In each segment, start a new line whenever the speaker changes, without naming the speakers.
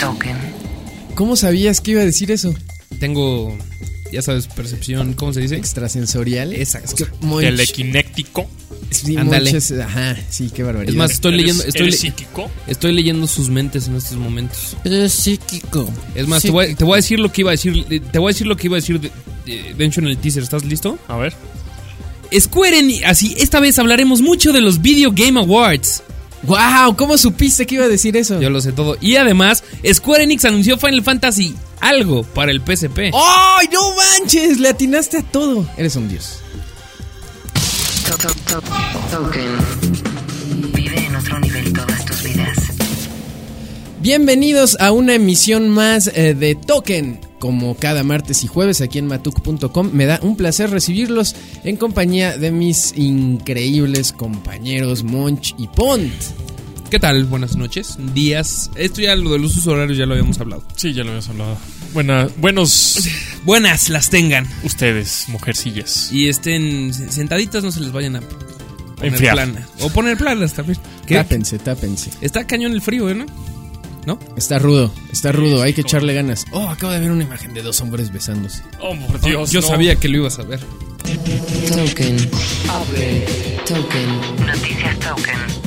Token.
¿Cómo sabías que iba a decir eso?
Tengo, ya sabes, percepción, ¿cómo se dice?
Extrasensorial.
Esa cosa.
Es que Monch,
Telequinéctico.
sí,
Ándale.
Monch ajá, sí, qué barbaridad.
Es más, estoy leyendo,
¿Eres psíquico?
estoy leyendo sus mentes en estos momentos.
es psíquico.
Es más, te voy a decir lo que iba a decir. Te voy a decir lo que iba a decir de hecho en el teaser. ¿Estás listo?
A ver.
Square Enix, así, esta vez hablaremos mucho de los Video Game Awards.
¡Wow! ¿Cómo supiste que iba a decir eso?
Yo lo sé todo. Y además, Square Enix anunció Final Fantasy algo para el PSP.
¡Ay, no manches! Le atinaste a todo. Eres un dios.
Token. Vive en otro nivel todas tus vidas.
Bienvenidos a una emisión más de Token. Como cada martes y jueves aquí en matuk.com, me da un placer recibirlos en compañía de mis increíbles compañeros Monch y Pont.
¿Qué tal? Buenas noches, días. Esto ya, lo de los usos horarios ya lo habíamos hablado.
Sí, ya lo habíamos hablado. Buenos
Buenas las tengan.
ustedes, mujercillas.
Y estén sentaditas, no se les vayan a poner
Enfriar.
plana. O poner planas también. ¿Qué?
Tápense.
Está cañón el frío, ¿no? ¿No?
Está rudo, hay que echarle ganas. Oh, acabo de ver una imagen de dos hombres besándose.
Oh, por Dios.
Yo
no.
sabía que lo ibas a ver.
Token. Token. Noticias Token.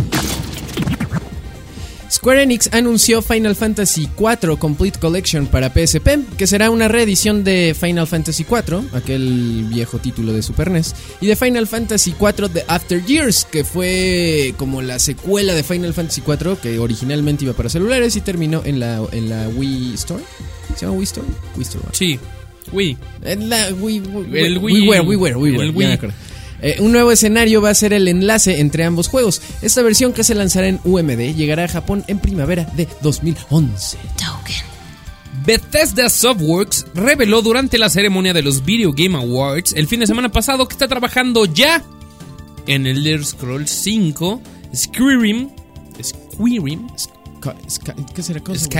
Square Enix anunció Final Fantasy IV Complete Collection para PSP, que será una reedición de Final Fantasy IV, aquel viejo título de Super NES, y de Final Fantasy IV The After Years, que fue como la secuela de Final Fantasy IV, que originalmente iba para celulares y terminó en la Wii Store. ¿Se llama Wii Store? Wii Store.
Sí. Wii.
En la Wii.
El Wii.
WiiWare.
El Wii.
Ya me acuerdo. Un nuevo escenario va a ser el enlace entre ambos juegos. Esta versión, que se lanzará en UMD, llegará a Japón en primavera de 2011.
Token.
Bethesda Softworks reveló durante la ceremonia de los Video Game Awards el fin de semana pasado que está trabajando ya en Elder Scrolls 5, Skyrim.
¿Qué será?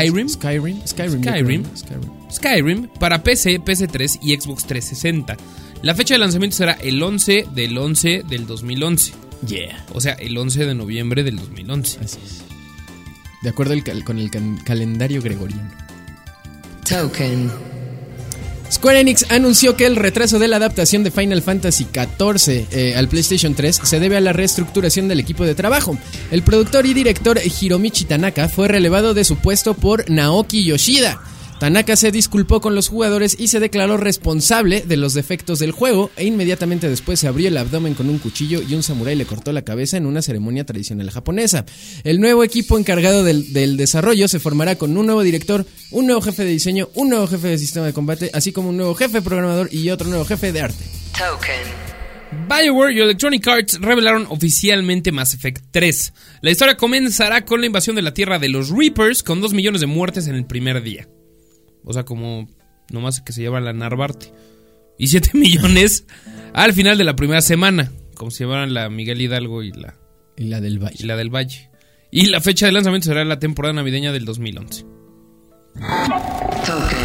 Skyrim para PC, PS3 y Xbox 360. La fecha de lanzamiento será el 11 del 11 del 2011.
Yeah.
O sea, el 11 de noviembre del 2011.
Así es. De acuerdo con el calendario gregoriano.
Token.
Square Enix anunció que el retraso de la adaptación de Final Fantasy XIV al PlayStation 3 se debe a la reestructuración del equipo de trabajo. El productor y director Hiromichi Tanaka fue relevado de su puesto por Naoki Yoshida. Tanaka se disculpó con los jugadores y se declaró responsable de los defectos del juego, e inmediatamente después se abrió el abdomen con un cuchillo y un samurái le cortó la cabeza en una ceremonia tradicional japonesa. El nuevo equipo encargado del desarrollo se formará con un nuevo director, un nuevo jefe de diseño, un nuevo jefe de sistema de combate, así como un nuevo jefe programador y otro nuevo jefe de arte.
Token.
BioWare y Electronic Arts revelaron oficialmente Mass Effect 3. La historia comenzará con la invasión de la Tierra de los Reapers, con 2 millones de muertes en el primer día. O sea, como nomás que se lleva la Narvarte. Y 7 millones al final de la primera semana, como se llevaran la Miguel Hidalgo y la
del Valle.
Y la fecha de lanzamiento será la temporada navideña del 2011.
Token.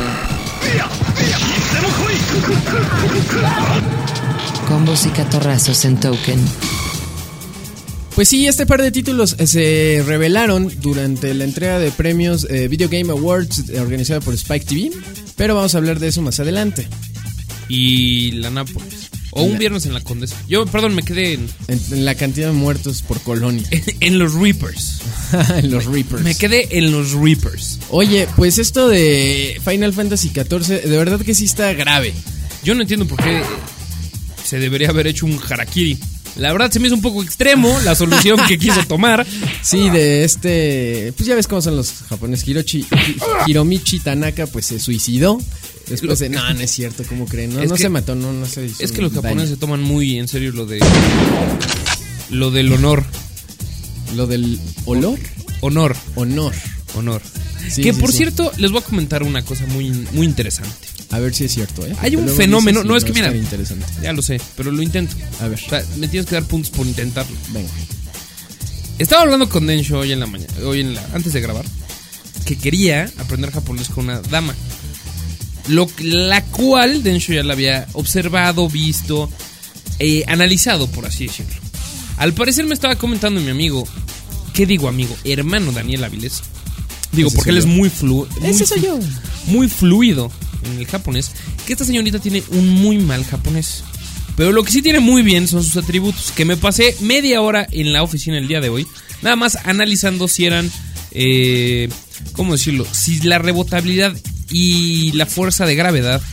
Combos y catorrazos en Token.
Pues sí, este par de títulos se revelaron durante la entrega de premios Video Game Awards organizada por Spike TV, pero vamos a hablar de eso más adelante.
Y la Nápoles. O un viernes en la Condesa. Yo, perdón, me quedé
en la cantidad de muertos por colonia.
En los Reapers.
En los Reapers.
Me quedé en los Reapers.
Oye, pues esto de Final Fantasy XIV, de verdad que sí está grave.
Yo no entiendo por qué se debería haber hecho un harakiri. La verdad se me hizo un poco extremo la solución que quiso tomar.
Sí, pues ya ves cómo son los japoneses. Hiromichi Tanaka pues se suicidó. Después de, no es cierto, ¿cómo creen? No se mató, no se hizo.
Es que los japoneses se toman muy en serio lo del honor.
¿Lo del olor?
Honor.
Sí,
que
sí,
por
sí.
cierto, les voy a comentar una cosa muy, muy interesante.
A ver si es cierto, ¿eh?
Hay un
Luego
fenómeno,
dices,
no es que mira,
interesante.
ya lo sé, pero lo intento.
A ver.
O sea, me tienes que dar puntos por intentarlo.
Venga.
Estaba hablando con Densho hoy en la mañana, antes de grabar, que quería aprender japonés con una dama. La cual Densho ya la había observado, visto, analizado, por así decirlo. Al parecer me estaba comentando mi amigo, ¿qué digo amigo? Hermano Daniel Avilés, Digo,
Ese
porque
soy
él
yo.
es muy fluido.
Ese soy yo.
Muy fluido en el japonés. Que esta señorita tiene un muy mal japonés. Pero lo que sí tiene muy bien son sus atributos. Que me pasé media hora en la oficina el día de hoy, nada más analizando si eran... ¿cómo decirlo? Si la rebotabilidad y la fuerza de gravedad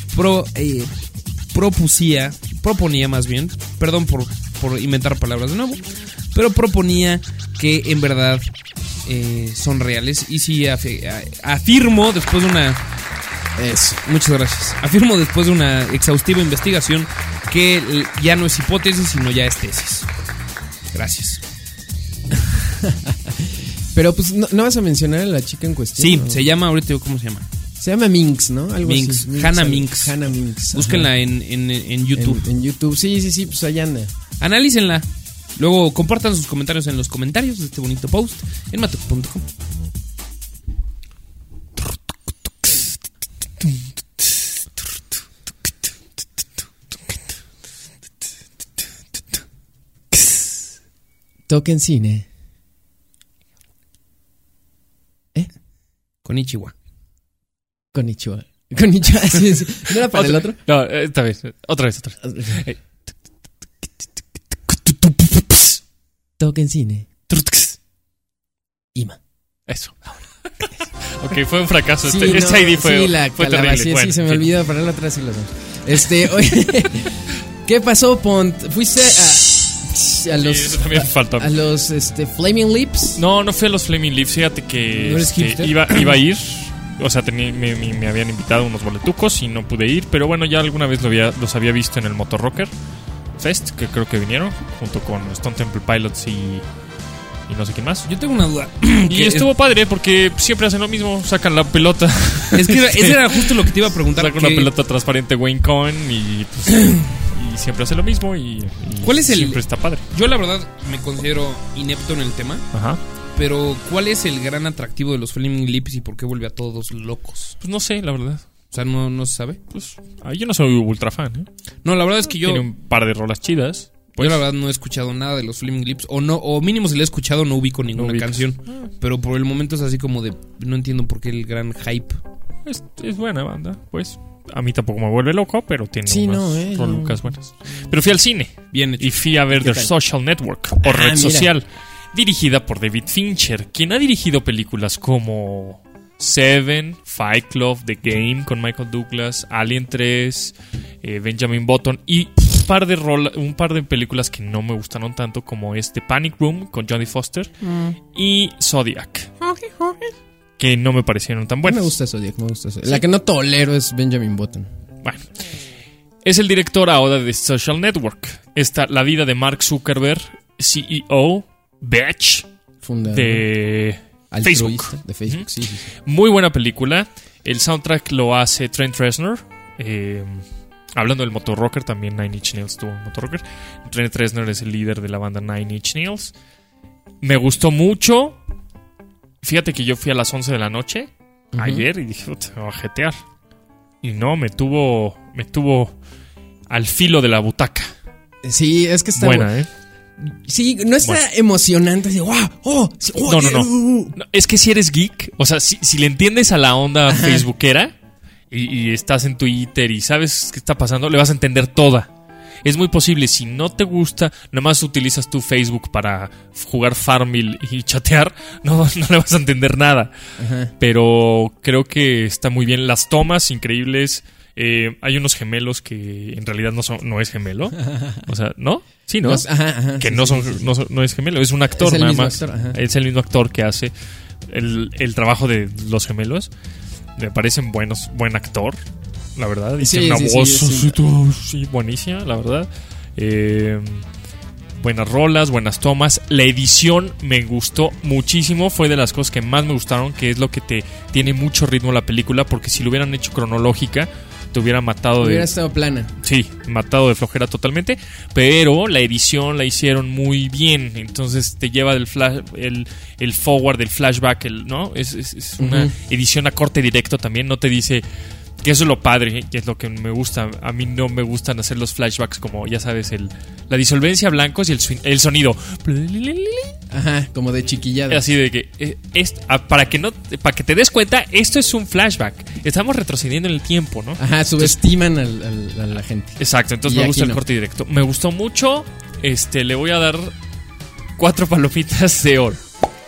proponía más bien, perdón por inventar palabras de nuevo, pero proponía que en verdad son reales. Y sí, afirmo después de una...
Eso.
Muchas gracias. Afirmo después de una exhaustiva investigación que ya no es hipótesis, sino ya es tesis. Gracias.
Pero pues no vas a mencionar a la chica en cuestión.
Sí,
¿no?
se llama, ahorita digo cómo se llama.
Se llama Minx, ¿no? Algo
Minx.
así.
Hannah Minx.
Hannah Minx.
Búsquenla
Ajá.
en YouTube.
En YouTube. Sí, pues allá anda.
Analícenla. Luego compartan sus comentarios en los comentarios de este bonito post en matuk.com.
Token Cine.
Konnichiwa.
Konnichiwa. Sí. ¿No era para el otro?
No, esta vez. Otra vez.
Token Cine. Ima.
Eso. Ok, fue un fracaso.
Sí,
Este ID fue,
sí, la
fue
calabacía,
terrible. Bueno,
sí, se me
en fin.
olvidó, para la otra sí lo sabemos. Oye, ¿qué pasó, Pont? ¿Fuiste a los...
eso también me faltó.
A los Flaming Lips?
No fui a los Flaming Lips. Fíjate que
¿No eres hipster?
iba a ir. O sea, me habían invitado unos boletucos y no pude ir. Pero bueno, ya alguna vez los había visto en el Motor Rocker Fest, que creo que vinieron, junto con Stone Temple Pilots y no sé quién más.
Yo tengo una duda.
Y estuvo padre porque siempre hacen lo mismo, sacan la pelota.
Es que ese era justo lo que te iba a preguntar.
Sacan una pelota transparente Wayne Cohen y pues y siempre hace lo mismo y
¿Cuál es
siempre está padre.
Yo la verdad me considero inepto en el tema,
Ajá.
pero ¿cuál es el gran atractivo de los Flaming Lips y por qué vuelve a todos locos?
Pues no sé, la verdad.
O sea, no se sabe.
Pues yo no soy ultra fan, ¿eh?
No, la verdad es que yo
Tiene un par de rolas chidas. Pues,
yo la verdad no he escuchado nada de los Flaming Lips o mínimo si lo he escuchado no ubico ninguna
ubicas.
canción, pero por el momento es así como de no entiendo por qué el gran hype.
es buena banda, pues. A mí tampoco me vuelve loco, pero tiene
Sí,
unas
no,
rolucas buenas. Pero fui al cine
Bien hecho.
y fui a ver
¿Qué
The
tal?
Social Network o Red
mira.
Social, dirigida por David Fincher, quien ha dirigido películas como Seven, Fight Club, The Game con Michael Douglas, Alien 3, Benjamin Button y un par de películas que no me gustaron tanto, como Panic Room con Jodie Foster y Zodiac, que no me parecieron tan
Me
buenas.
gusta Zodiac. La que no tolero es Benjamin Button.
Bueno, es el director ahora de Social Network. La vida de Mark Zuckerberg, CEO, bitch,
Fundador.
de Facebook.
Altruista de Facebook,
Ujú.
sí.
Muy buena película. El soundtrack lo hace Trent Reznor. Hablando del Motor Rocker, también Nine Inch Nails tuvo un Motor Rocker. Trent Reznor es el líder de la banda Nine Inch Nails. Me gustó mucho. Fíjate que yo fui a las 11 de la noche ayer y dije, "Puta, me voy a jetear". Y no, me tuvo al filo de la butaca.
Sí, es que está
Buena, ¿eh?
Sí, no está
Bueno.
emocionante así, ¡wow!
No. No, es que si eres geek, o sea, si le entiendes a la onda facebookera y estás en Twitter y sabes qué está pasando, le vas a entender toda. Es muy posible, si no te gusta, nada más utilizas tu Facebook para jugar Farmville y chatear, no le vas a entender nada.
Ajá.
Pero creo que está muy bien. Las tomas, increíbles. Hay unos gemelos que en realidad no es gemelo. O sea, ¿no? Sí, ¿no?
Ajá,
Que
sí,
no
sí,
son,
sí.
no es gemelo, es un actor
Es el
nada
mismo
más.
actor, ajá.
Es el mismo actor que hace el trabajo de los gemelos. Me parecen buen actor, la verdad. Y
Sí,
tiene una
sí,
voz
sí.
sí, buenísima, la verdad. Buenas rolas, buenas tomas. La edición me gustó muchísimo. Fue de las cosas que más me gustaron, que es lo que te tiene mucho ritmo la película, porque si lo hubieran hecho cronológica, te hubiera matado
Hubiera estado plana.
Sí, matado de flojera totalmente. Pero la edición la hicieron muy bien. Entonces te lleva del el forward, del flashback, ¿no? Es una edición a corte directo también. No te dice Que eso es lo padre, que es lo que me gusta. A mí no me gustan hacer los flashbacks como, ya sabes, la disolvencia blancos y el sonido.
Ajá, como de chiquillada.
Así de que para que te des cuenta, esto es un flashback. Estamos retrocediendo en el tiempo, ¿no?
Ajá, subestiman a la gente.
Exacto, entonces
Y
me gusta
aquí
el
no.
corte directo. Me gustó mucho. Le voy a dar 4 palomitas de oro.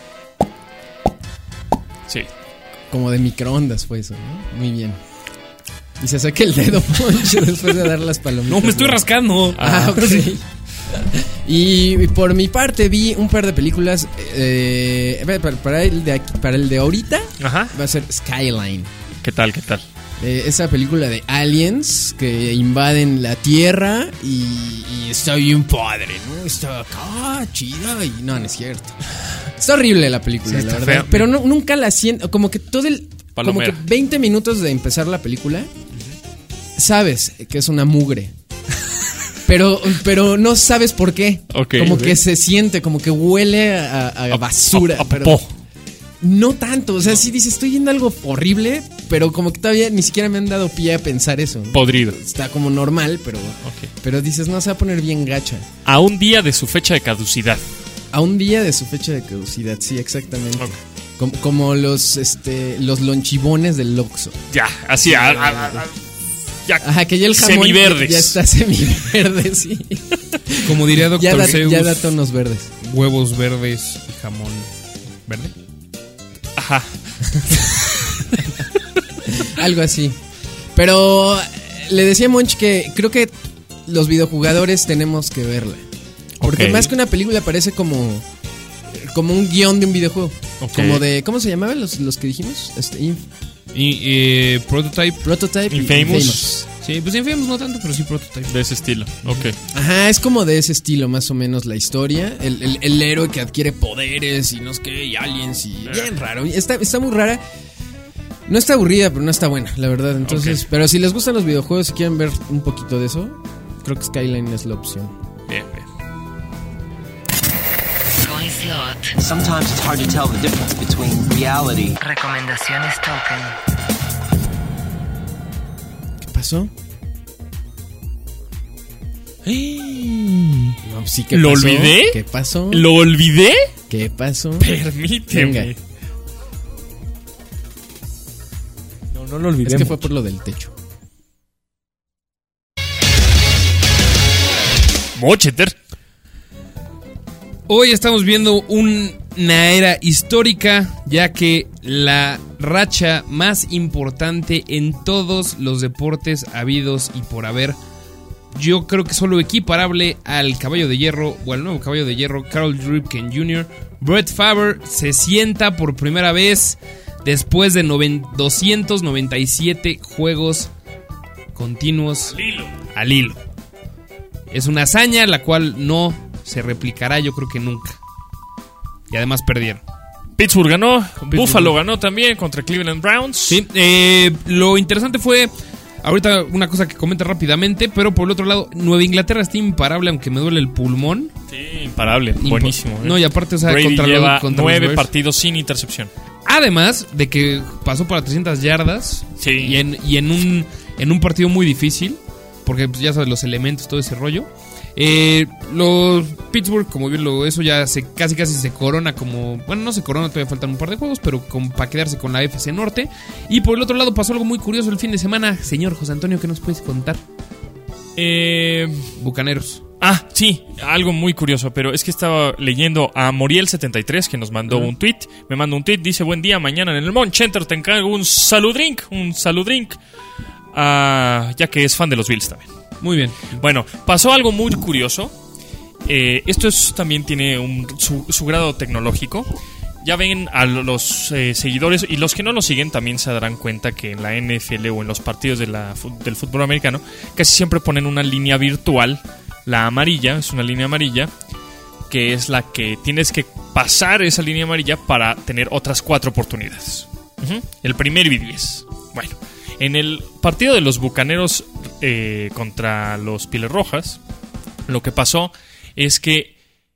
Sí.
Como de microondas fue eso, ¿no? Muy bien. Y se saca el dedo Poncho después de dar las palomitas.
No, me estoy rascando.
Ah, ok. Y por mi parte vi un par de películas. Para el de ahorita
Ajá.
va a ser Skyline.
¿Qué tal?
Esa película de aliens que invaden la Tierra y está bien padre, ¿no? Está acá, chida y no es cierto. Está horrible la película,
Sí,
la
está
verdad.
fea.
Pero nunca la siento, como que todo el...
Palomera.
Como que 20 minutos de empezar la película, sabes que es una mugre. Pero no sabes por qué.
Ok.
Como que se siente, como que huele a basura.
A
pero
popó.
no tanto, o sea, sí dices, estoy viendo algo horrible, pero como que todavía ni siquiera me han dado pie a pensar eso, ¿no?
Podrido.
Está como normal, pero dices, no, se va a poner bien gacha.
A un día de su fecha de caducidad.
A un día de su fecha de caducidad, sí, exactamente.
Ok.
Como los lonchibones del Oxxo.
Ya, así. Ya.
Ajá, que ya el jamón
Semiverdes.
ya está semiverde, sí.
Como diría
Ya
Dr.
da,
Zeus,
ya da tonos verdes.
huevos verdes y jamón verde.
Ajá.
Algo así. Pero le decía a Monch que creo que los videojugadores tenemos que verla. Porque
Ok.
más que una película parece como un guión de un videojuego.
Ok.
Como de... ¿Cómo se llamaban los que dijimos?
Y Prototype.
Prototype y
Infamous.
Sí, pues Infamous no tanto, pero sí Prototype.
De ese estilo. Ok.
Ajá, es como de ese estilo más o menos la historia. El héroe que adquiere poderes y no sé qué, y aliens y... Bien raro. Está muy rara. No está aburrida, pero no está buena, la verdad. Entonces,
Ok.
pero si les gustan los videojuegos y quieren ver un poquito de eso, creo que Skyline es la opción.
Bien.
Coin Slot.
Sometimes it's hard to tell the difference between reality.
Recomendaciones Token.
¿Qué pasó? No, sí, ¿qué
¿Lo
pasó?
olvidé?
¿Qué pasó?
¿Lo olvidé?
¿Qué pasó?
Permíteme.
Venga.
No lo olvidé.
Es que fue por lo del techo.
Mocheter.
Hoy estamos viendo una era histórica, ya que la racha más importante en todos los deportes habidos y por haber, yo creo que solo equiparable al caballo de hierro o al nuevo caballo de hierro, Carl Ripken Jr. Brett Favre se sienta por primera vez después de 297 juegos continuos al hilo. Es una hazaña la cual no se replicará, yo creo que nunca. Y además perdieron.
Pittsburgh ganó. Buffalo ganó también contra Cleveland Browns.
Sí, lo interesante fue, ahorita una cosa que comenta rápidamente, pero por el otro lado, Nueva Inglaterra está imparable, aunque me duele el pulmón.
Sí, imparable. Buenísimo.
No, y aparte, o sea,
Brady
contra
lleva
contra
9
los Bears.
partidos sin intercepción.
Además de que pasó para 300 yardas.
Sí.
Y en un partido muy difícil, porque pues, ya sabes, los elementos, todo ese rollo. Los Pittsburgh, como bien eso ya casi se corona como... Bueno, no se corona, todavía faltan un par de juegos, pero para quedarse con la FC Norte. Y por el otro lado pasó algo muy curioso el fin de semana. Señor José Antonio, ¿qué nos puedes contar? Bucaneros.
Sí, algo muy curioso, pero es que estaba leyendo a Moriel73 que nos mandó un tweet. Me mandó un tweet, dice: buen día, mañana en el Monch Center te encargo un salud drink. Ya que es fan de los Bills también.
Muy bien.
Bueno, pasó algo muy curioso. Esto también tiene su grado tecnológico. Ya ven a los seguidores y los que no lo siguen también se darán cuenta que en la NFL o en los partidos del fútbol americano casi siempre ponen una línea virtual. La amarilla, es una línea amarilla, que es la que tienes que pasar esa línea amarilla para tener otras 4 oportunidades. El primer y 10. Bueno, en el partido de los Bucaneros contra los Pieles Rojas, lo que pasó es que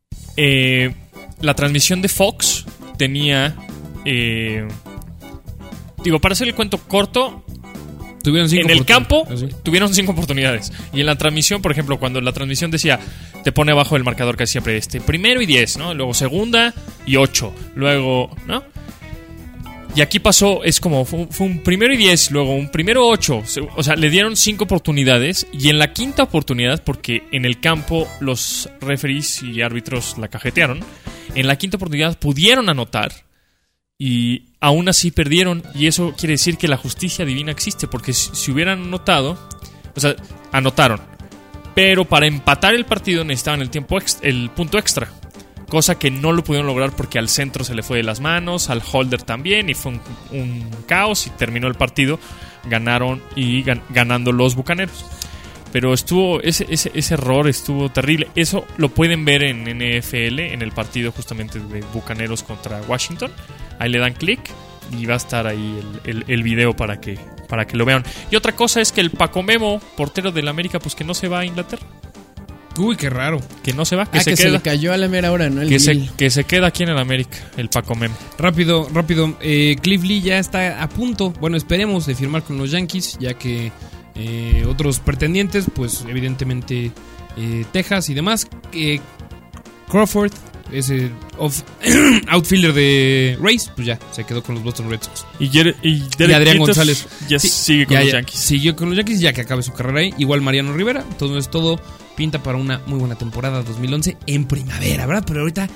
la transmisión de Fox tenía... para hacer el cuento corto,
Tuvieron 5
en el campo
oportunidades.
tuvieron 5 oportunidades. Y en la transmisión, por ejemplo, cuando la transmisión decía, te pone abajo el marcador casi siempre, primero y 10, ¿no? Luego segunda y 8. Luego, ¿no? Y aquí pasó, es como, fue un primero y 10, luego un primero 8. O sea, le dieron 5 oportunidades. Y en la quinta oportunidad, porque en el campo los referees y árbitros la cajetearon, en la quinta oportunidad pudieron anotar. Y aún así perdieron. Y eso quiere decir que la justicia divina existe. Porque si hubieran anotado, o sea, anotaron, pero para empatar el partido necesitaban el punto extra, cosa que no lo pudieron lograr porque al centro se le fue de las manos, al holder también, y fue un caos. Y terminó el partido, ganaron y ganando los Bucaneros. Pero estuvo ese error estuvo terrible. Eso lo pueden ver en NFL, en el partido justamente de Bucaneros contra Washington. Ahí le dan clic y va a estar ahí el video para que lo vean. Y otra cosa es que el Paco Memo, portero del América, pues que no se va a Inglaterra.
Uy, qué raro.
Que no se va, que
se le cayó a la mera hora, ¿no?
Que se queda aquí en el América, el Paco Memo.
Rápido. Cliff Lee ya está a punto, bueno, esperemos, de firmar con los Yankees, ya que otros pretendientes, pues evidentemente Texas y demás. Crawford, ese outfielder de Rays, pues ya se quedó con los Boston Red Sox.
Y
Adrián González
ya sigue con los Yankees.
Siguió con los Yankees ya que acabe su carrera ahí. Igual Mariano Rivera. Entonces todo pinta para una muy buena temporada 2011 en primavera, ¿verdad? Pero ahorita,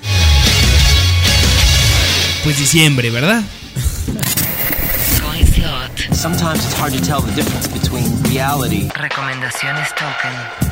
pues diciembre, ¿verdad?
Coin Slot.
Sometimes it's hard to tell the difference between reality.
Recomendaciones Token.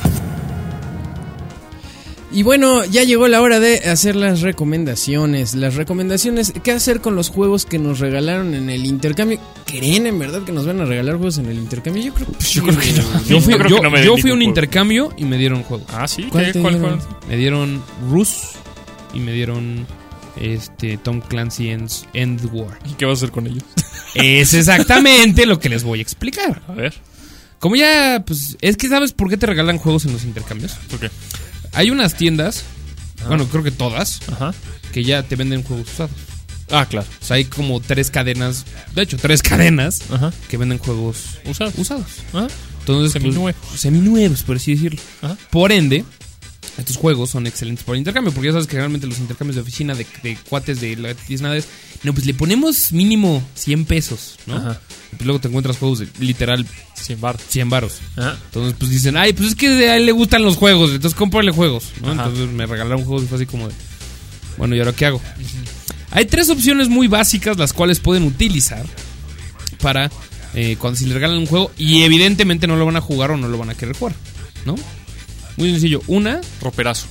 Y bueno, ya llegó la hora de hacer las recomendaciones. Las recomendaciones, ¿qué hacer con los juegos que nos regalaron en el intercambio? ¿Creen en verdad que nos van a regalar juegos en el intercambio? Yo creo que no.
Yo fui a un intercambio y me dieron juegos.
Ah, sí.
¿Cuál
fue?
Me dieron Rus y me dieron Tom Clancy's End War.
¿Y qué vas a hacer con ellos?
Es exactamente lo que les voy a explicar.
A ver.
Como ya, pues, es que ¿sabes por qué te regalan juegos en los intercambios?
¿Por qué?
Hay unas tiendas, bueno, creo que todas,
Ajá.
que ya te venden juegos usados.
Ah, claro.
O sea, hay como 3 cadenas,
Ajá.
que venden juegos usados.
Ajá.
Entonces, seminuevos, por así decirlo.
Ajá.
Por ende, estos juegos son excelentes para el intercambio, porque ya sabes que generalmente los intercambios de oficina de cuates de la tiznada es, no, pues le ponemos mínimo 100 pesos, ¿no?
Ajá.
Y pues luego te encuentras juegos de literal
100
varos.
Ajá.
Entonces, pues dicen, ay, pues es que a él le gustan los juegos, entonces cómprale juegos, ¿no?
Ajá.
Entonces me regalaron juegos y fue así como de, bueno, ¿y ahora qué hago? Hay 3 opciones muy básicas las cuales pueden utilizar para cuando si le regalan un juego y evidentemente no lo van a jugar o no lo van a querer jugar, ¿no? Muy sencillo. Una,
roperazo.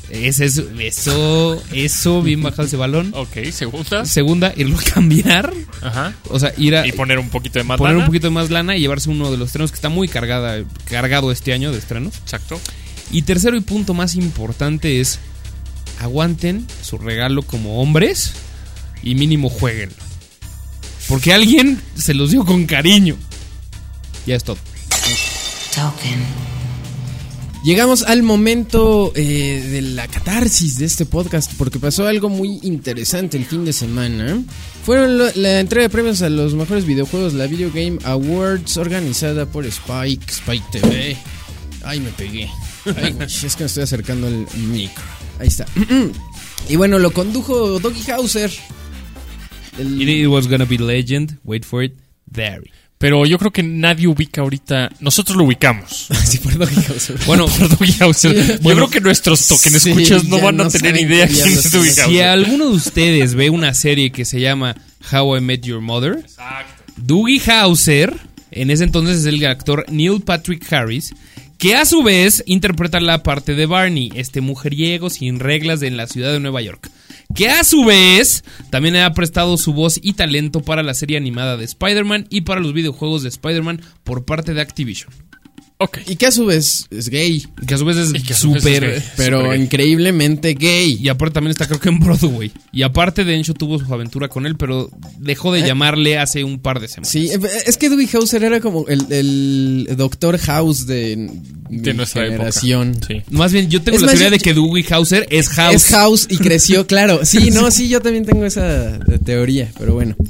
Eso, bien bajado ese balón.
Ok, segunda.
Segunda, irlo a cambiar.
Ajá.
O sea, ir a...
Y poner un poquito de más
poner
lana.
un poquito de más lana y llevarse uno de los estrenos que está muy cargado este año de estrenos.
Exacto.
Y tercero y punto más importante es, aguanten su regalo como hombres y mínimo jueguen. Porque alguien se los dio con cariño. Ya es todo.
Token.
Llegamos al momento de la catarsis de este podcast, porque pasó algo muy interesante el fin de semana. Fueron la entrega de premios a los mejores videojuegos, la Video Game Awards, organizada por Spike TV. Ay, me pegué. Ay, es que me estoy acercando al micro. Ahí está. Y bueno, lo condujo Doggy Hauser.
It was gonna be legend, wait for it, Barry.
Pero yo creo que nadie ubica ahorita. Nosotros lo ubicamos.
Sí, por Doggy Hauser.
Bueno,
Por Doggy Hauser.
Sí,
Yo
bueno,
creo que nuestros token
sí,
escuchas no
ya
van a
no
tener
saben
idea
que ya
quién
lo
es
saben.
Doggy
si
Hauser.
alguno de ustedes ve una serie que se llama How I Met Your Mother, Doogie Howser, en ese entonces es el actor Neil Patrick Harris, que a su vez interpreta la parte de Barney, este mujeriego sin reglas en la ciudad de Nueva York, que a su vez también ha prestado su voz y talento para la serie animada de Spider-Man y para los videojuegos de Spider-Man por parte de Activision.
Ok. Y que a su vez es gay.
Que a su vez es
Y que a su vez
súper...
es gay.
Pero
Súper gay.
increíblemente gay.
Y aparte también está creo que en Broadway. Y aparte Densho tuvo su aventura con él, pero dejó de llamarle hace un par de semanas.
Sí, es que Doogie Hauser era como el Doctor House de
nuestra
generación.
época. Sí.
Más bien, yo tengo
Es
la
más,
teoría
yo-
de que Doogie Howser es House.
Es House y creció, claro. Sí, no, sí, yo también tengo esa teoría, pero bueno.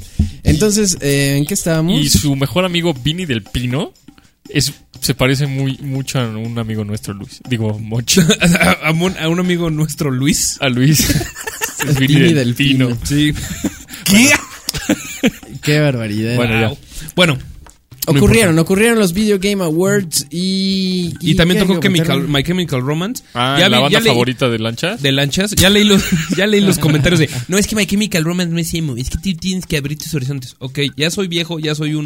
Entonces, ¿en qué estábamos?
Y su mejor amigo Vinny del Pino se parece mucho a un amigo nuestro, Luis. Digo, mucho.
A un amigo nuestro, Luis.
A Luis. Es
Vinny del Pino.
Sí. ¿Qué?
Qué barbaridad.
Bueno, ya.
Bueno.
Ocurrieron los Video Game Awards y
también
¿qué
tocó
hay que comentar?
My Chemical Romance.
La banda favorita de Lanchas.
De Lanchas. Ya leí los comentarios de, no, es que My Chemical Romance no es emo, es que tú tienes que abrir tus horizontes. Ok, ya soy viejo, ya soy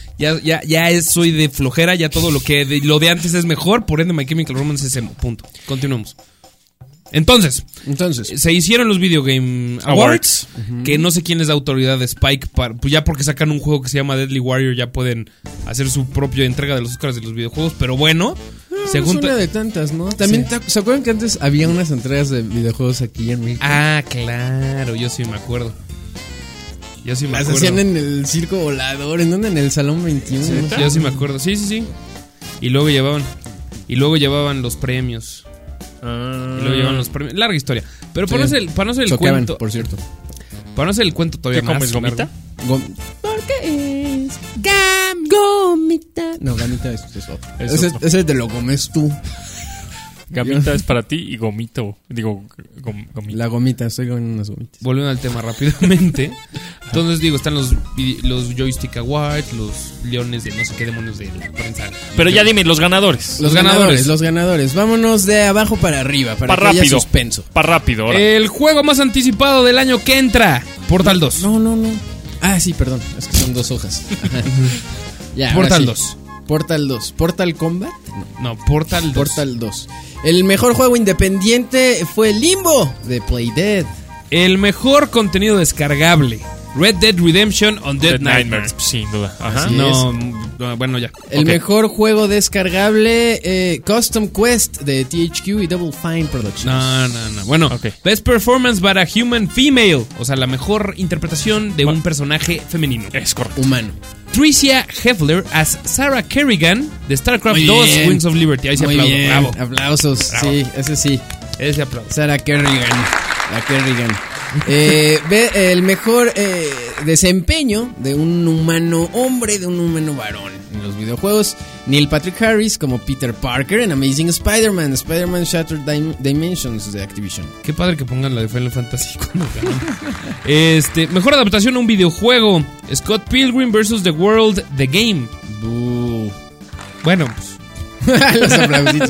soy de flojera, ya todo lo de antes es mejor, por ende My Chemical Romance es emo, punto. Continuemos. Entonces, se hicieron los Video Game Awards, que no sé quién les da autoridad de Spike, pues ya porque sacan un juego que se llama Deadly Warrior, ya pueden hacer su propia entrega de los Oscars de los videojuegos, pero bueno,
según una de tantas, ¿no? También, sí. ¿Se acuerdan que antes había unas entregas de videojuegos aquí en México?
Ah, claro, yo sí me acuerdo. Las
hacían en el Circo Volador, ¿en dónde? En el Salón 21.
Sí, ¿no? Yo sí me acuerdo, sí. Y luego llevaban los premios. Y luego llevan los premios. Larga historia. Pero para no hacer el cuento.
Por cierto.
Para no hacer el cuento todavía
¿Qué
más.
comes, gomita?
Porque es gomita. No, gamita es otro. Ese te lo comes tú.
Gamita es para ti y gomito. Digo, gomita.
La gomita, estoy con unas gomitas.
Volviendo al tema rápidamente. Entonces están los Joystick Awards, los leones de no sé qué demonios de la prensa.
Pero ya dime, los ganadores.
Los ganadores. Vámonos de abajo para arriba, para que haya suspenso.
Para rápido, ahora.
El juego más anticipado del año que entra. Portal 2.
No. Ah, sí, perdón. Es que son 2 hojas. Ya,
Portal 2.
Portal 2. ¿Portal Combat?
No, Portal 2.
Portal 2. El mejor juego independiente fue Limbo de Playdead.
El mejor contenido descargable, Red Dead Redemption on Dead Nightmare.
Sin duda.
Ajá. Bueno, ya.
El mejor juego descargable, Custom Quest de THQ y Double Fine Productions.
No. Bueno, Best Performance by a Human Female. O sea, la mejor interpretación de un personaje femenino.
Es correcto.
Humano.
Tricia Heffler as Sarah Kerrigan de StarCraft 2 Wings of Liberty. Ahí se aplaudo.
Bien.
Bravo.
Aplausos.
Bravo.
Sí, ese sí.
Ese aplauso.
Sarah Kerrigan. La Kerrigan. El mejor desempeño de un humano hombre, de un humano varón en los videojuegos. Neil Patrick Harris como Peter Parker en Amazing Spider-Man Shattered Dimensions de Activision.
Qué padre que pongan la de Final Fantasy cuando ganan. Mejor adaptación a un videojuego, Scott Pilgrim vs. The World, The Game. Bueno, pues
los aplausitos.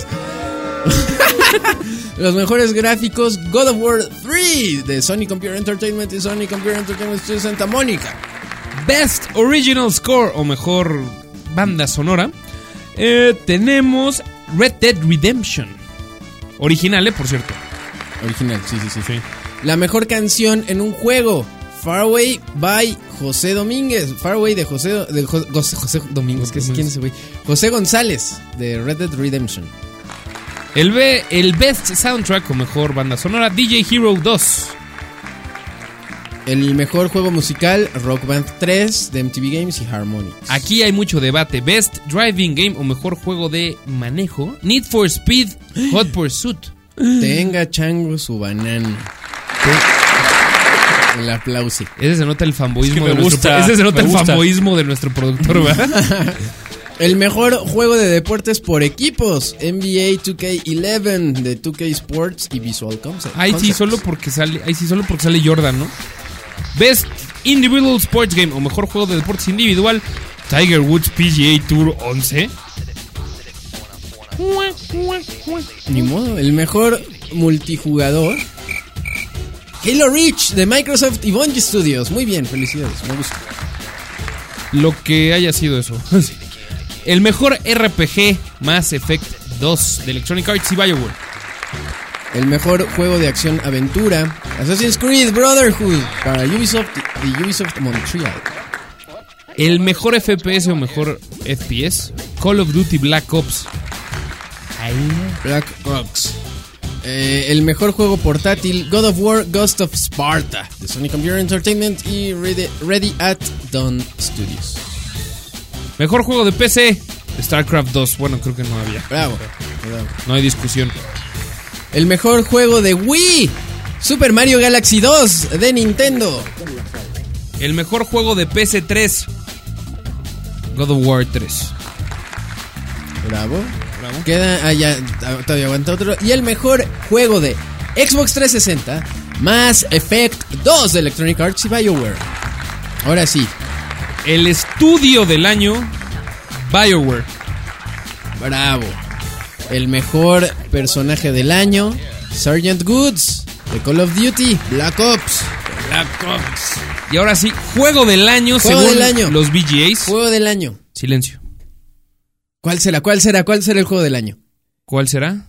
Los mejores gráficos, God of War 3 de Sony Computer Entertainment y Sony Computer Entertainment Studios Santa Mónica.
Best Original Score o mejor banda sonora, tenemos Red Dead Redemption. Original, por cierto.
Original, sí. La mejor canción en un juego, Far Away by José Domínguez. Far Away de José Domínguez. ¿Quién es ese güey? José González de Red Dead Redemption.
El Best Soundtrack o mejor banda sonora, DJ Hero 2.
El mejor juego musical, Rock Band 3 de MTV Games y Harmonix.
Aquí hay mucho debate. Best Driving Game o mejor juego de manejo, Need for Speed Hot Pursuit.
Tenga chango su banana. El aplauso.
Ese se nota el fanboyismo de nuestro productor, ¿verdad?
El mejor juego de deportes por equipos, NBA 2K11 de 2K Sports y Visual Concepts.
Ahí sí solo porque sale Jordan, ¿no? Best Individual Sports Game o mejor juego de deportes individual, Tiger Woods PGA Tour 11.
Ni modo. El mejor multijugador, Halo Reach de Microsoft y Bungie Studios. Muy bien, felicidades, me gusta.
Lo que haya sido eso. El mejor RPG, Mass Effect 2 de Electronic Arts y BioWare.
El mejor juego de acción-aventura, Assassin's Creed Brotherhood para Ubisoft y Ubisoft Montreal.
El mejor FPS o mejor FPS, Call of Duty Black Ops.
El mejor juego portátil, God of War Ghost of Sparta de Sony Computer Entertainment y Ready at Dawn Studios.
Mejor juego de PC, StarCraft 2. Bueno, creo que no había.
Bravo.
No hay discusión.
El mejor juego de Wii, Super Mario Galaxy 2 de Nintendo.
El mejor juego de PS3. God of War 3.
Bravo. Queda allá, todavía aguanta otro. Y el mejor juego de Xbox 360, Mass Effect 2 de Electronic Arts y BioWare. Ahora sí.
El estudio del año, BioWare.
Bravo. El mejor personaje del año, Sergeant Goods de Call of Duty, Black Ops.
Y ahora sí, juego del año
Juego
según
del año.
los VGAs.
Juego del año.
Silencio.
¿Cuál será el juego del año?
¿Cuál será?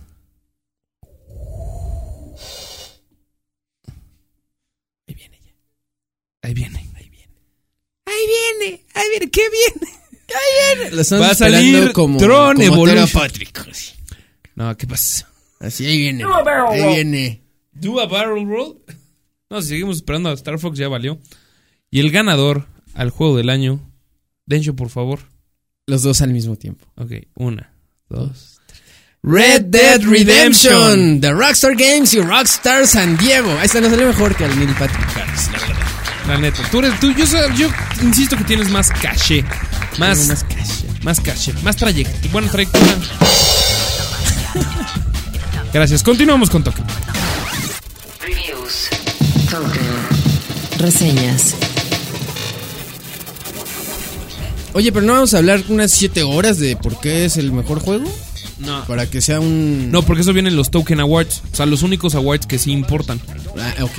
Ahí viene ya.
Ahí viene.
¿Qué viene? Lo estamos
Va a
esperando
salir
como
Tron Evolution.
Patrick.
No, ¿qué pasa?
Así, ahí viene. Ahí viene.
¿Do a barrel roll? No, si seguimos esperando a Star Fox ya valió. Y el ganador al juego del año, Dencho, por favor.
Los dos al mismo tiempo.
Ok, 1, 2, 3.
Red Dead Redemption de Rockstar Games y Rockstar San Diego. Ahí está, no salió mejor que el Neil Patrick Harris, la verdad.
La neta, yo insisto que tienes más caché. Más caché. Más trayectoria. Bueno, trayectoria. Gracias. Continuamos con Token.
Reviews. Token. Reseñas.
Oye, pero no vamos a hablar unas 7 horas de por qué es el mejor juego.
No.
Para que sea un...
No, porque eso viene en los Token Awards. O sea, los únicos awards que sí importan.
Ah, ok.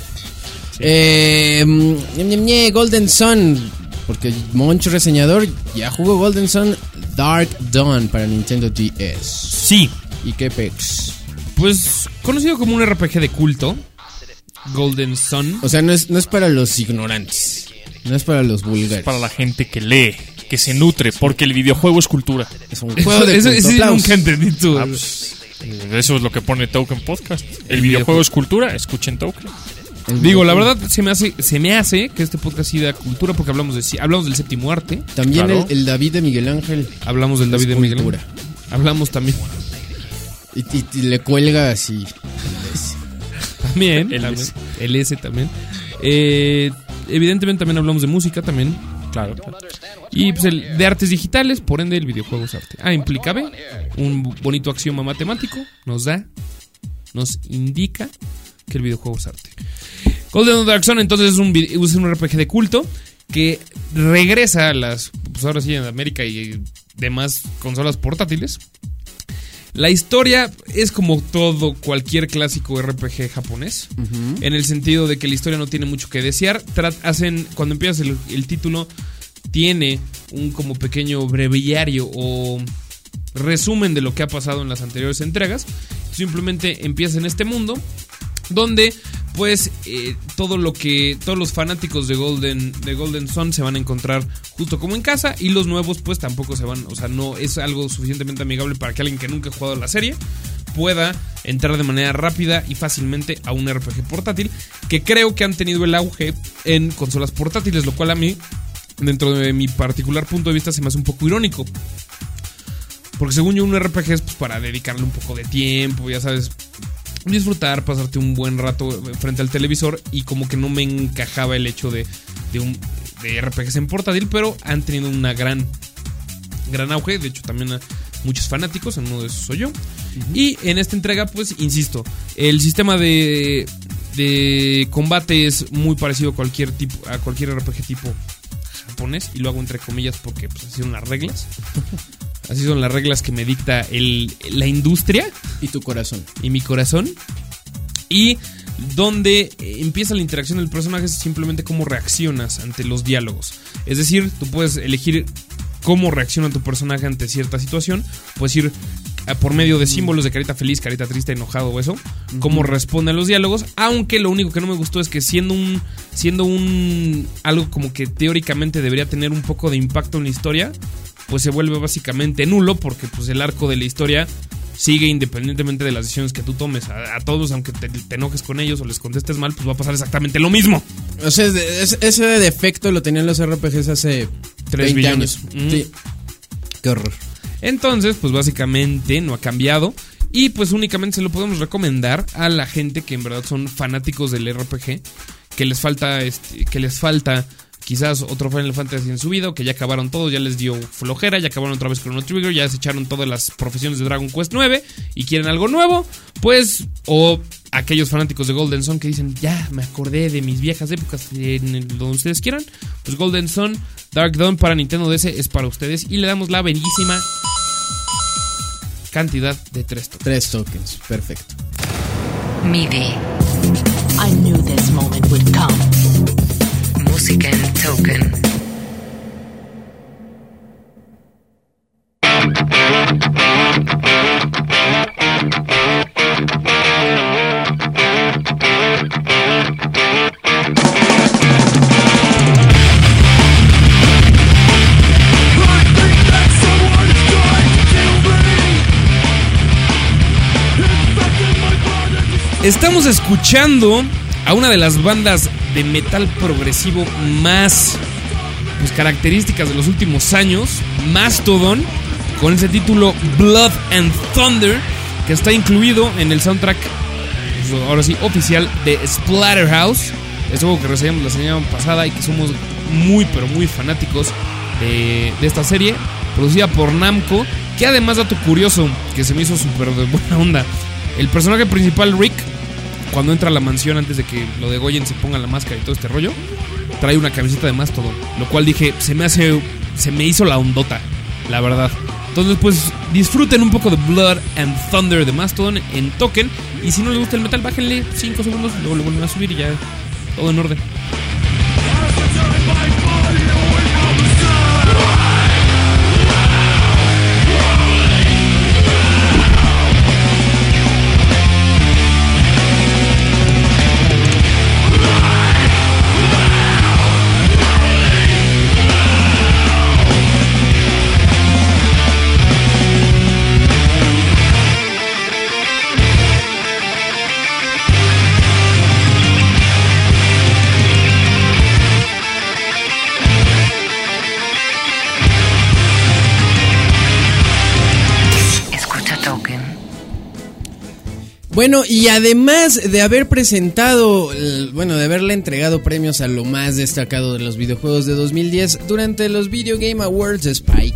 Golden Sun. Porque Moncho reseñador ya jugó Golden Sun Dark Dawn para Nintendo DS.
Sí.
¿Y qué pex?
Pues conocido como un RPG de culto. Golden Sun.
O sea, no es para los ignorantes. No es para los vulgares.
Es para la gente que lee, que se nutre, porque el videojuego es cultura.
Es un juego de
Eso
culto.
sí
Aplausos.
nunca entendí tú.
Eso es lo que pone Token Podcast. El videojuego es cultura, escuchen Token.
Digo, la verdad se me hace que este podcast sí da cultura porque hablamos del séptimo arte.
También
Claro.
el David de Miguel Ángel.
Hablamos del
Es
David de Miguel.
cultura.
Hablamos también.
Y le cuelga así.
También.
El
también.
S.
El S también. Evidentemente también hablamos de música también.
Claro.
Y pues de artes digitales, por ende el videojuego es arte. Implica B, un bonito axioma matemático, nos indica que el videojuego es arte. Golden Dark Sun entonces es un RPG de culto que regresa a las, pues ahora sí en América y demás consolas portátiles. La historia es como todo cualquier clásico RPG japonés, en el sentido de que la historia no tiene mucho que desear. Cuando empiezas el título, tiene un como pequeño breviario o resumen de lo que ha pasado en las anteriores entregas. Simplemente empiezas en este mundo donde pues todos los fanáticos de Golden Sun se van a encontrar justo como en casa, y los nuevos pues tampoco se van, o sea, no es algo suficientemente amigable para que alguien que nunca ha jugado la serie pueda entrar de manera rápida y fácilmente a un RPG portátil, que creo que han tenido el auge en consolas portátiles, lo cual a mí, dentro de mi particular punto de vista, se me hace un poco irónico. Porque según yo, un RPG es pues para dedicarle un poco de tiempo, ya sabes, disfrutar, pasarte un buen rato frente al televisor, y como que no me encajaba el hecho de RPGs en portátil, pero han tenido una gran auge. De hecho, también a muchos fanáticos, en uno de esos soy yo. Y en esta entrega, pues, insisto, el sistema de combate es muy parecido a cualquier RPG tipo japonés, y lo hago entre comillas porque pues, así son las reglas. Así son las reglas que me dicta la industria.
Y tu corazón.
Y mi corazón. Y donde empieza la interacción del personaje es simplemente cómo reaccionas ante los diálogos. Es decir, tú puedes elegir cómo reacciona tu personaje ante cierta situación. Puedes ir por medio de símbolos de carita feliz, carita triste, enojado o eso, cómo responde a los diálogos. Aunque lo único que no me gustó es que siendo un algo como que teóricamente debería tener un poco de impacto en la historia, pues se vuelve básicamente nulo, porque pues el arco de la historia sigue independientemente de las decisiones que tú tomes. A todos, aunque te enojes con ellos o les contestes mal, pues va a pasar exactamente lo mismo.
O sea, ese defecto lo tenían los RPGs hace
3
20
billones.
años. Sí. Qué horror.
Entonces, pues básicamente no ha cambiado. Y pues únicamente se lo podemos recomendar a la gente que en verdad son fanáticos del RPG, que les falta quizás otro Final Fantasy en su vida, o que ya acabaron todos, ya les dio flojera, ya acabaron otra vez Chrono Trigger, ya se echaron todas las profesiones de Dragon Quest 9 y quieren algo nuevo, pues, o aquellos fanáticos de Golden Sun que dicen, ya me acordé de mis viejas épocas, donde ustedes quieran, pues Golden Sun Dark Dawn para Nintendo DS es para ustedes y le damos la bellísima cantidad de 3 tokens.
3 tokens, perfecto.
MIDI.
I knew this moment would come.
Música en token.
Estamos escuchando a una de las bandas de metal progresivo más características de los últimos años, Mastodon, con ese título Blood and Thunder, que está incluido en el soundtrack, pues, ahora sí, oficial de Splatterhouse. Es algo que reseñamos la semana pasada y que somos muy, pero muy fanáticos de esta serie, producida por Namco, que además, dato curioso, que se me hizo súper de buena onda, el personaje principal, Rick, cuando entra a la mansión antes de que lo degollen, se ponga la máscara y todo este rollo, trae una camiseta de Mastodon, lo cual dije, se me hizo la ondota, la verdad. Entonces pues disfruten un poco de Blood and Thunder de Mastodon en token, y si no les gusta el metal, bájenle 5 segundos, luego le vuelven a subir y ya todo en orden.
Bueno, y además de haber presentado, de haberle entregado premios a lo más destacado de los videojuegos de 2010 durante los Video Game Awards de Spike,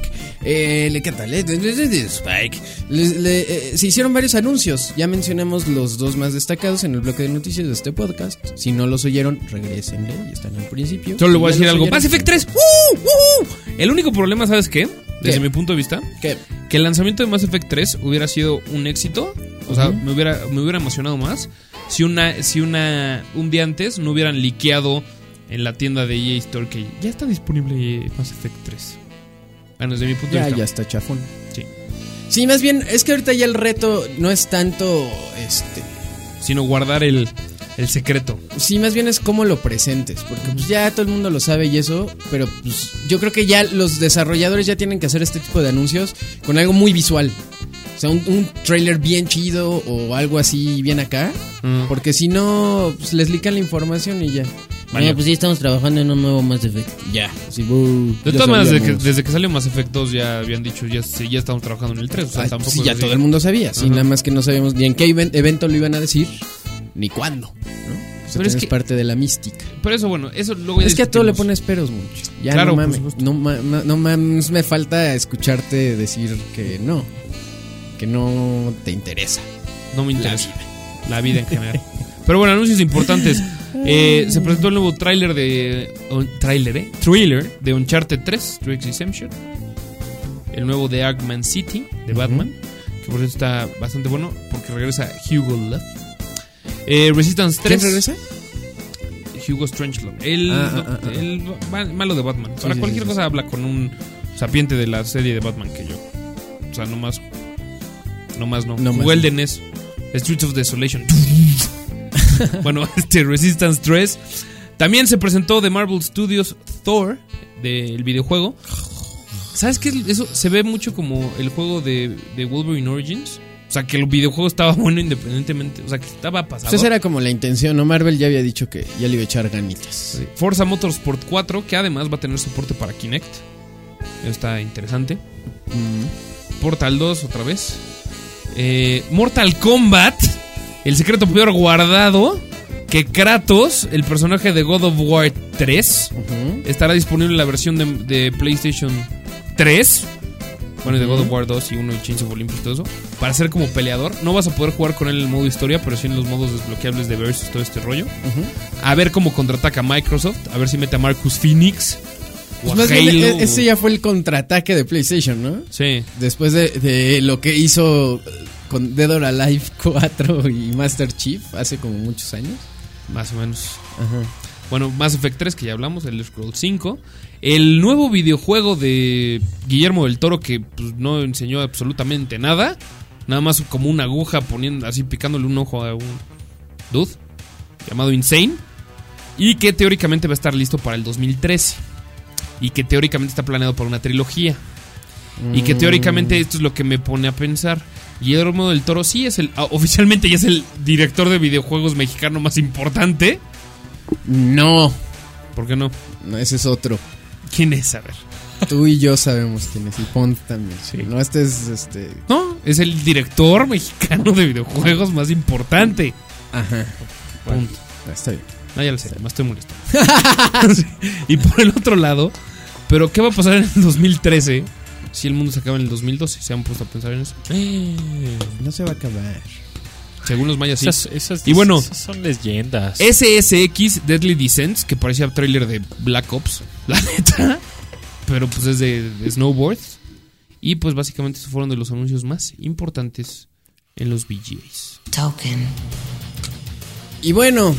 se hicieron varios anuncios. Ya mencionamos los dos más destacados en el bloque de noticias de este podcast. Si no los oyeron, regrésenle y están al principio.
Solo le voy a decir algo. Mass Effect 3. El único problema, ¿sabes qué? Desde mi punto de vista,
¿qué?
Que el lanzamiento de Mass Effect 3 hubiera sido un éxito. O sea, me hubiera emocionado más si un día antes no hubieran liqueado en la tienda de EA Store que ya está disponible Mass Effect 3. Bueno, desde mi punto de vista.
Ya está chafón.
Sí.
Sí, más bien, es que ahorita ya el reto no es tanto
sino guardar el secreto.
Sí, más bien es cómo lo presentes, porque pues ya todo el mundo lo sabe y eso, pero pues yo creo que ya los desarrolladores ya tienen que hacer este tipo de anuncios con algo muy visual. O sea, un trailer bien chido o algo así bien acá, porque si no, pues les lican la información y ya.
Vale.
Pues sí, estamos trabajando en un nuevo Mass Effect. Ya. Sí,
de todas maneras, desde que salió Mass Effect 2 ya habían dicho, ya estamos trabajando en el 3. O sea, tampoco
sí, ya todo el mundo sabía. Sí, nada más que no sabíamos ni en qué evento lo iban a decir, ni cuándo, ¿no? Pero es que es parte de la mística.
Pero eso, bueno, eso luego
es que a todo le pones peros mucho. Ya
claro,
no mames, me falta escucharte decir que no te interesa.
No me interesa la vida en general. Pero bueno, anuncios importantes. Se presentó el nuevo tráiler de Uncharted 3, Drake's Exemption. El nuevo de Arkham City de Batman, que por eso está bastante bueno porque regresa Hugo Love. Resistance 3.
¿Quién regresa?
Hugo Strangelove, el malo de Batman. Para cualquier cosa habla con un sapiente de la serie de Batman que yo. O sea, no más no. Jugué el de NES, Streets of Desolation. Bueno, Resistance 3. También se presentó de Marvel Studios Thor, del videojuego. ¿Sabes qué? Eso se ve mucho como el juego de Wolverine Origins. O sea, que el videojuego estaba bueno independientemente. O sea, que estaba pasado.
Pues esa era como la intención, ¿no? Marvel ya había dicho que ya le iba a echar ganitas.
Sí. Forza Motorsport 4, que además va a tener soporte para Kinect. Eso está interesante. Portal 2 otra vez. Mortal Kombat, el secreto peor guardado, que Kratos, el personaje de God of War 3, estará disponible en la versión de PlayStation 3. Bueno, y de God of War 2 y 1 y Chains of Olympus y todo eso. Para ser como peleador. No vas a poder jugar con él en el modo historia, pero sí en los modos desbloqueables de Versus, todo este rollo. A ver cómo contraataca Microsoft. A ver si mete a Marcus Phoenix. O
Pues
a
más bien,
Halo.
ese ya fue el contraataque de PlayStation, ¿no?
Sí.
Después de lo que hizo con Dead or Alive 4 y Master Chief hace como muchos años.
Más o menos. Bueno, Mass Effect 3, que ya hablamos, el Scroll 5. El nuevo videojuego de Guillermo del Toro, que pues, no enseñó absolutamente nada. Nada más como una aguja poniendo así, picándole un ojo a un dude llamado Insane. Y que teóricamente va a estar listo para el 2013. Y que teóricamente está planeado para una trilogía. Y que teóricamente esto es lo que me pone a pensar. Guillermo del Toro sí es oficialmente ya es el director de videojuegos mexicano más importante.
No,
¿Por qué no?
no, ese es otro.
¿Quién es? A ver.
Tú y yo sabemos quién es, y Pont también. No, este es
No, es el director mexicano de videojuegos más importante.
Ajá.
Punto.
Está bien.
No, ya lo sé, más estoy molesto. Sí. Y por el otro lado, ¿pero qué va a pasar en el 2013 si el mundo se acaba en el 2012? ¿Se han puesto a pensar en eso?
No se va a acabar.
Según los mayas, sí.
Esas
Y bueno,
esas son leyendas.
SSX Deadly Descents, que parecía trailer de Black Ops, la neta. Pero pues es de snowboard. Y pues básicamente esos fueron de los anuncios más importantes en los VGAs.
Token.
Y bueno,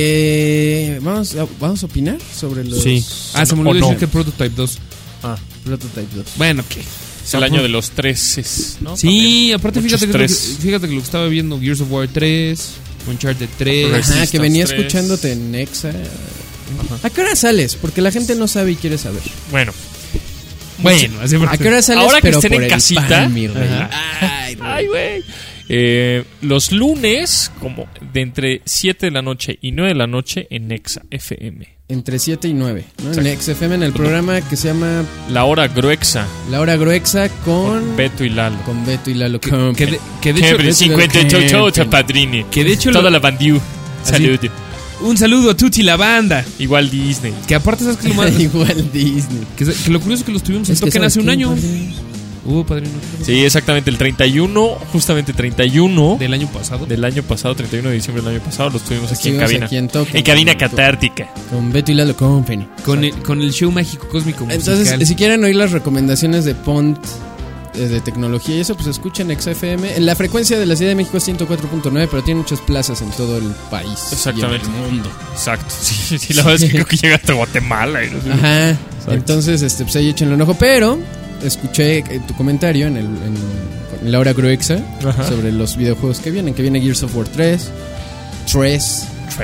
vamos a opinar sobre los
Sí. Se me
¿O
olvidó
no?
decir que Prototype 2.
Prototype 2.
Bueno, ¿qué?
Es el año de los 3, ¿no?
Sí, aparte
Muchos
fíjate
tres.
que lo que estaba viendo, Gears of War 3, Uncharted 3.
Ajá,
Resistance
que venía
3.
escuchándote en Nexa. ¿A qué hora sales? Porque la gente no sabe y quiere saber.
Bueno,
Bueno, así
¿A qué hora sales?
Ahora que
pero
estén
por
en
el
casita.
pan, mi rey.
Ajá.
Ay, rey.
ay, güey. Los lunes, como de entre 7 de la noche y 9 de la noche en Nexa FM.
Entre 7 y 9, ¿no? En XFM, en el programa que se llama
La hora gruexa
La Hora Gruexa con
Beto y Lalo.
Beto y Lalo.
que de hecho,
Kevin 58 padrini.
que de hecho
Toda
lo-
la bandiu.
Así.
Salud.
un saludo a Tuti la banda.
Igual Disney.
Que aparte sabes que lo más
Igual Disney.
que lo curioso es que los tuvimos en
Es que
Token
¿sabes
hace un
qué,
año.
padre?
Padrino.
Sí, exactamente el 31, justamente 31
Del año pasado.
del año pasado, 31 de diciembre del año pasado, los tuvimos aquí en
Estuvimos
cabina.
aquí en Token.
En cabina catártica.
Con Beto y Lalo Company.
Con el show mágico cósmico musical.
Entonces, si quieren oír las recomendaciones de Pont de tecnología y eso, pues escuchen XFM. En la frecuencia de la Ciudad de México es 104.9, pero tiene muchas plazas en todo el país.
Exactamente.
Y en el mundo.
Exacto. Sí, la verdad es que creo que llega hasta Guatemala. y no sé.
Ajá. Entonces, pues ahí échenle un ojo. Pero escuché tu comentario en la hora gruexa
Ajá.
sobre los videojuegos que viene Gears of War 3. 3.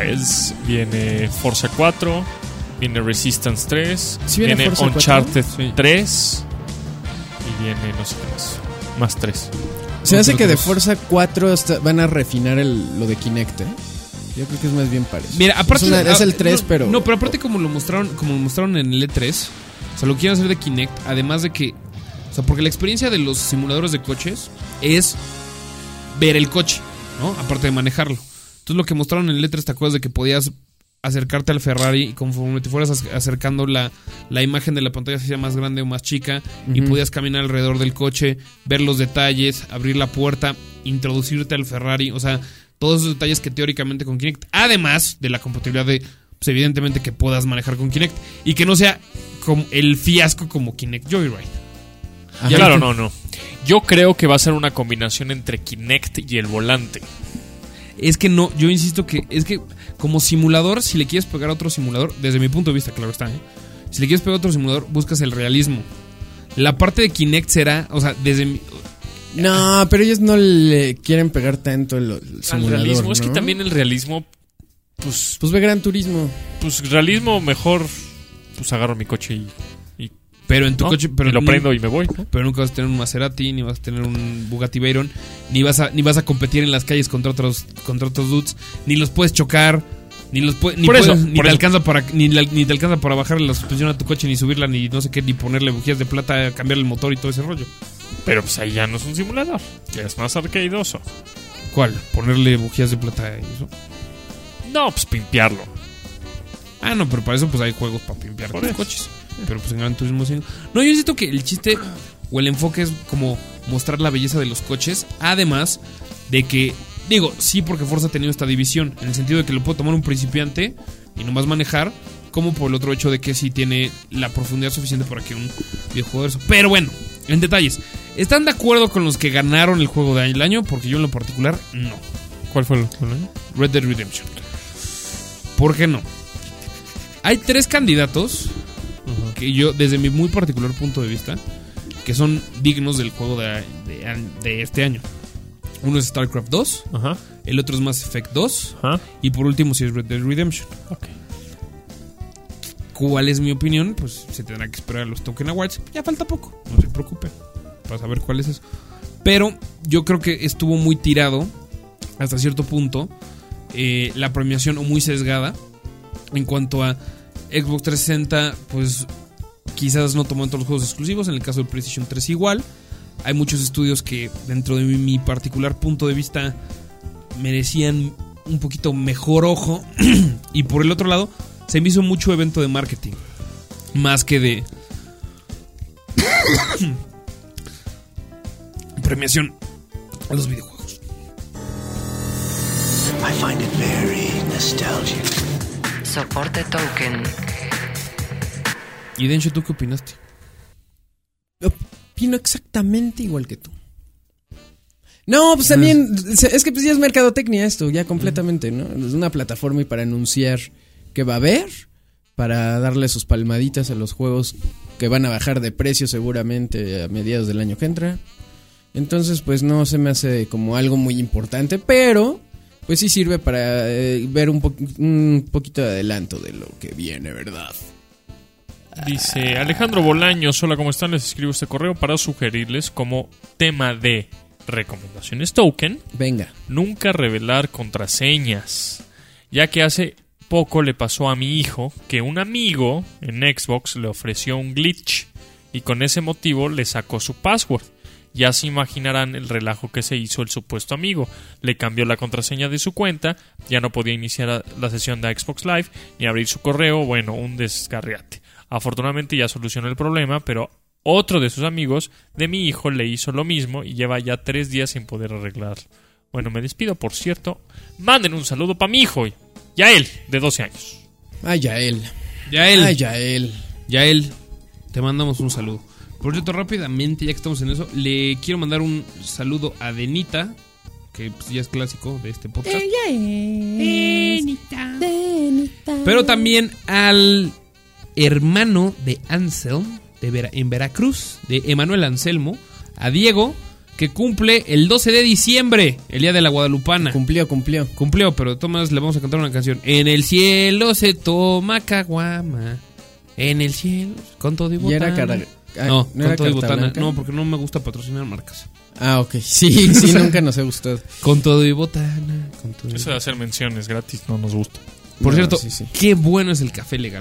Viene Forza 4, viene Resistance 3,
¿Sí viene
viene
Forza 4?
Uncharted
Sí.
3 y viene no sé qué más. Más 3.
Se hace que de
Otros.
Forza 4 van a refinar lo de Kinect, ¿eh? Yo creo que es más bien parecido.
Mira, aparte
es el 3,
no,
pero
No, pero aparte como lo mostraron en el E3, o sea, lo quieren hacer de Kinect, además de que, o sea, porque la experiencia de los simuladores de coches es ver el coche, ¿no? Aparte de manejarlo. Entonces lo que mostraron en el E3, ¿te acuerdas de que podías acercarte al Ferrari y conforme te fueras acercando la imagen de la pantalla se hacía más grande o más chica y podías caminar alrededor del coche, ver los detalles, abrir la puerta, introducirte al Ferrari, o sea, todos esos detalles que teóricamente con Kinect, además de la compatibilidad de, pues evidentemente que puedas manejar con Kinect y que no sea como el fiasco como Kinect Joyride.
Ajá.
Claro, no. Yo creo que va a ser una combinación entre Kinect y el volante.
Es que no, yo insisto que es que como simulador, si le quieres pegar a otro simulador, desde mi punto de vista, claro está, ¿eh? Si le quieres pegar a otro simulador, buscas el realismo. La parte de Kinect será, o sea, desde mi...
No, pero ellos no le quieren pegar tanto el
Al
simulador,
realismo, es que
¿no?
también el realismo, pues
Pues ve Gran Turismo.
realismo mejor, pues agarro mi coche y
Pero en tu
¿no?
coche, pero
y lo
ni-
prendo y me voy, ¿no?
Pero nunca vas a tener un Maserati, ni vas a tener un Bugatti Veyron, ni vas a competir en las calles contra otros dudes, ni los puedes chocar, ni
Por eso, por
te
eso.
alcanza para ni te alcanza para bajarle la suspensión a tu coche, ni subirla, ni no sé qué, ni ponerle bujías de plata, cambiarle el motor y todo ese rollo.
Pero pues ahí ya no es un simulador, ya es más arcaidoso.
¿Cuál? Ponerle bujías de plata y eso.
No, pues pimpearlo.
Ah, no, pero para eso pues hay juegos para pimpear
Por
los
eso.
coches. Pero pues en Gran Turismo 5. No, yo siento que el chiste o el enfoque es como mostrar la belleza de los coches. Además de que, digo, sí, porque Forza ha tenido esta división. En el sentido de que lo puede tomar un principiante y nomás manejar. Como por el otro hecho de que sí tiene la profundidad suficiente para que un videojuego de eso. Pero bueno, en detalles. ¿Están de acuerdo con los que ganaron el juego del año? Porque yo en lo particular, no.
¿Cuál fue el juego?
Red Dead Redemption. ¿Por qué no? Hay 3 candidatos que yo, desde mi muy particular punto de vista, que son dignos del juego de este año. Uno es StarCraft 2,
Ajá.
el otro es Mass Effect 2
Ajá.
y por último sí es Red Dead Redemption.
Ok.
¿Cuál es mi opinión? Pues se tendrá que esperar a los Token Awards. Ya falta poco, no se preocupe, para saber cuál es eso. Pero yo creo que estuvo muy tirado hasta cierto punto la premiación, o muy sesgada en cuanto a Xbox 360. Pues quizás no toman todos los juegos exclusivos. En el caso del PlayStation 3 igual. Hay muchos estudios que dentro de mi particular punto de vista merecían un poquito mejor ojo. Y por el otro lado se me hizo mucho evento de marketing más que de premiación a los videojuegos.
I find it very nostalgic.
Soporte token.
Y Densho, ¿tú qué opinaste?
Opino exactamente igual que tú. No, pues también, es que pues ya es mercadotecnia esto, ya completamente, ¿no? Es una plataforma y para anunciar que va a haber, para darle sus palmaditas a los juegos que van a bajar de precio seguramente a mediados del año que entra. Entonces, pues no se me hace como algo muy importante, pero pues sí sirve para ver un poquito de adelanto de lo que viene, ¿verdad?
Dice Alejandro Bolaños, hola, ¿cómo están? Les escribo este correo para sugerirles como tema de recomendaciones token,
Venga.
nunca revelar contraseñas, ya que hace poco le pasó a mi hijo que un amigo en Xbox le ofreció un glitch y con ese motivo le sacó su password. Ya se imaginarán el relajo que se hizo el supuesto amigo. Le cambió la contraseña de su cuenta, ya no podía iniciar la sesión de Xbox Live ni abrir su correo, bueno, un descarriate. Afortunadamente ya solucionó el problema, pero otro de sus amigos de mi hijo le hizo lo mismo y lleva ya 3 días sin poder arreglarlo. Bueno, me despido, por cierto. Manden un saludo para mi hijo, Yael, de 12 años.
Ay, Yael.
Yael.
Ay, Yael.
Yael, te mandamos un saludo. Por cierto, rápidamente, ya que estamos en eso, le quiero mandar un saludo a Denita, que pues, ya es clásico de este podcast. Denita. Pero también al hermano de Anselm, en Veracruz, de Emanuel Anselmo, a Diego, que cumple el 12 de diciembre, el día de la Guadalupana.
Cumplió.
Cumplió, pero de todas maneras le vamos a cantar una canción. En el cielo se toma caguama, en el cielo, con todo y
Y era
botana.
no
No,
era
con todo y
carta
botana.
blanca.
No, porque no me gusta patrocinar marcas.
Ah, ok. Sí, nunca nos ha gustado.
Con todo y botana. Con todo y
Eso de hacer menciones gratis no nos gusta.
Por
No,
cierto,
sí.
qué bueno es el café legal.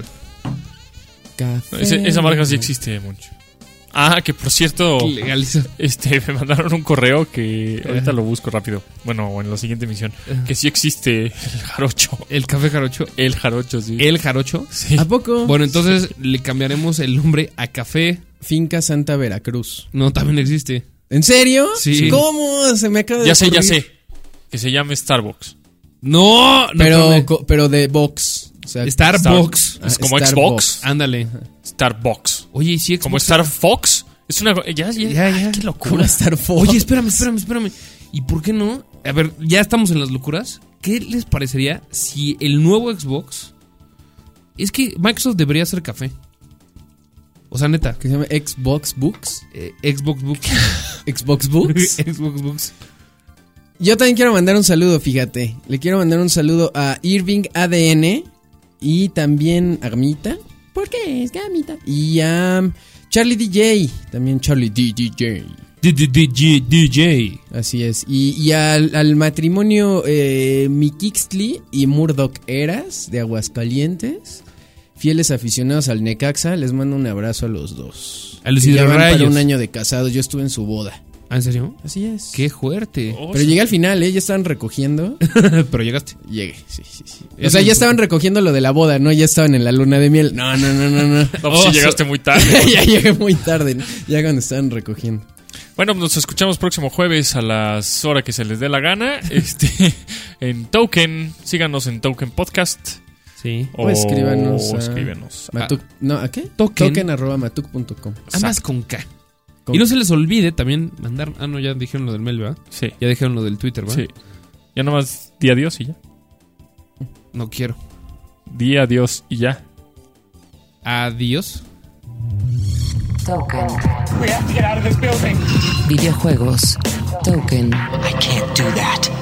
Café.
Esa marca sí existe mucho. Ah, que por cierto,
Legaliza.
me mandaron un correo que ahorita lo busco rápido. Bueno, o en la siguiente emisión. Que sí existe el jarocho.
El café jarocho.
El jarocho, sí.
El jarocho.
Sí.
¿A poco?
Bueno, entonces le cambiaremos el nombre a café.
Finca Santa Veracruz.
No, también existe.
¿En serio?
Sí.
¿Cómo? Se me acaba de
Ya sé.
ocurrir.
Que se llame Starbucks.
No,
Pero de box. O sea,
Starbucks.
Ah,
Es como
Starbucks.
Xbox.
Ándale.
Starbucks.
Oye, ¿y si Xbox?
Como Star Fox. Es una... Ya.
Ya.
Qué
¿Cómo
locura.
Star Fox?
Oye, espérame. ¿Y por qué no? A ver, ya estamos en las locuras. ¿Qué les parecería si el nuevo Xbox... Es que Microsoft debería hacer café. O sea, neta.
¿Que se llama Xbox Books?
Xbox Books.
Xbox Books.
Xbox Books.
Yo también quiero mandar un saludo, fíjate. Le quiero mandar un saludo a Irving ADN y también a Gamita. ¿Por qué es Gamita? Y a Charlie DJ. También Charlie DJ.
DJ.
Así es. Y al matrimonio Mikixtli y Murdoch Eras de Aguascalientes. Fieles aficionados al Necaxa. Les mando un abrazo a los dos.
A los
Que ya van
hidrorrayos.
para un año de casados. Yo estuve en su boda.
¿Ah, en serio?
Así es.
Qué fuerte.
Oh,
Pero llegué al final, ya estaban recogiendo.
Pero llegaste.
Llegué, sí. O sea, ya estaban recogiendo lo de la boda, ¿no? Ya estaban en la luna de miel. No.
No, pues sí llegaste muy tarde.
Ya llegué muy tarde, ¿no? Ya cuando estaban recogiendo.
Bueno, nos escuchamos próximo jueves a las horas que se les dé la gana. En Token, síganos en Token Podcast.
Sí.
O escríbanos a...
escríbenos.
Matuk... ¿No? ¿A qué?
Token.
Token@matuk.com.
Ambas con K. Y no se les olvide también mandar... Ah, no, ya dijeron lo del mail, ¿verdad?
Sí.
Ya dijeron lo del Twitter, ¿verdad?
Sí. Ya nomás di adiós y ya.
No quiero.
Di adiós y ya.
Adiós.
Token. Videojuegos. Token.
I can't do that.